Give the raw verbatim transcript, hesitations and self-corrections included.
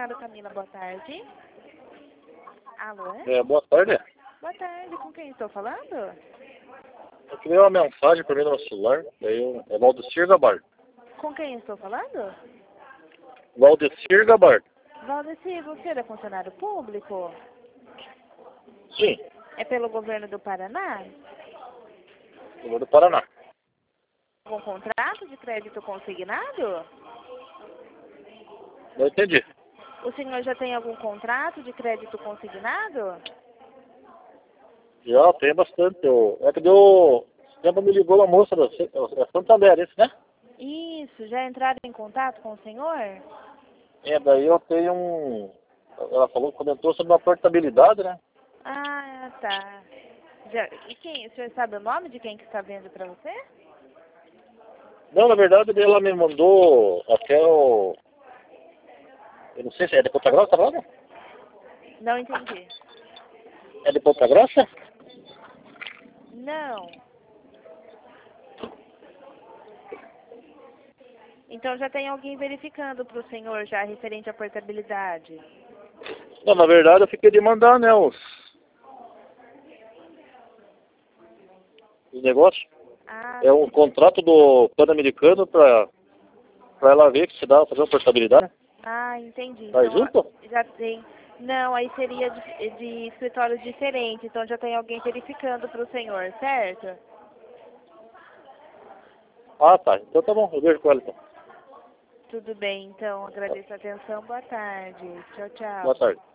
Senhora Camila, boa tarde. Alô? É, boa tarde. Boa tarde, com quem estou falando? Eu queria uma mensagem para mim no meu celular. Daí eu, é Valdecir Gabardo. Com quem estou falando? Valdecir Gabardo. Valdeci, você é funcionário público? Sim, É pelo governo do Paraná? eu do Paraná. Algum contrato de crédito consignado? Não entendi. O senhor já tem algum contrato de crédito consignado? Já tem bastante. Eu, é que deu. Tempo me ligou uma moça da é Santander, esse, né? Isso, já entraram em contato com o senhor? É, daí eu tenho um. Ela falou, comentou sobre uma portabilidade, né? Ah, tá. Já, e quem, o senhor sabe o nome de quem que está vendo para você? Não, na verdade ela me mandou até o. Eu não sei se é de Ponta Grossa, tá falando? Não entendi. É de Ponta Grossa? Não. Então já tem alguém verificando para o senhor já referente à portabilidade? Não, na verdade eu fiquei de mandar, né, os, os negócios. Ah, É um contrato do Pan-Americano para para ela ver que se dá pra fazer uma portabilidade. ah, entendi. Tá Então junto? já tem. Não, aí seria de, de escritórios diferentes, então já tem alguém verificando para o senhor, certo? Ah, tá. Então tá bom, eu vejo com ela então. Tudo bem, então agradeço a atenção. Boa tarde. Tchau, tchau. Boa tarde.